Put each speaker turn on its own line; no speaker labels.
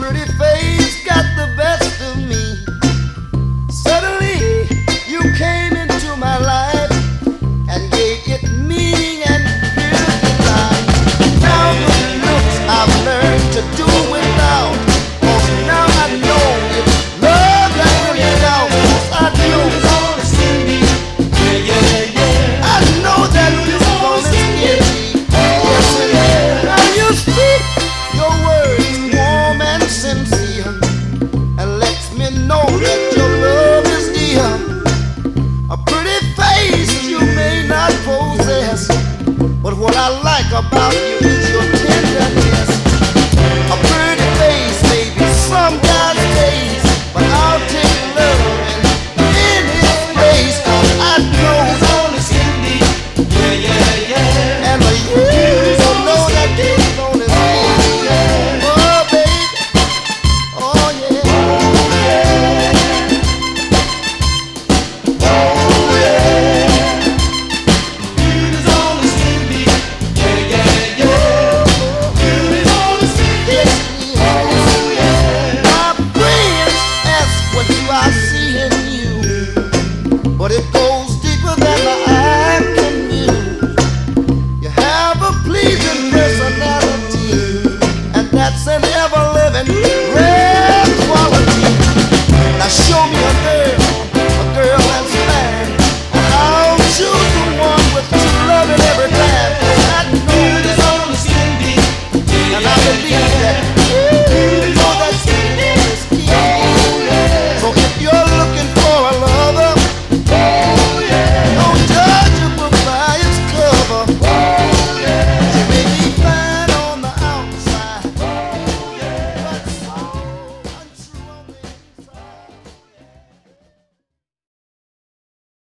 pretty face got the best of me. Suddenly you came into my life and gave it meaning and beauty life. Now good looks I've learned to do without. 'Cause now I know it's love that really counts. 'Cause I know I know that you gonna scare me. Yes, it is. Now you speak your words warm and sincere, and lets me know that your love is dear. A pretty face you may not possess, but what I like about you is your tenderness. A pretty face may be some guy's taste, but I'll take love and in his place. 'Cause I know and you know that you're gonna see. Oh baby, oh yeah, my friends ask what do I see in you, but it goes deeper than the eye can view. You have a pleasing personality, and that's an ever-living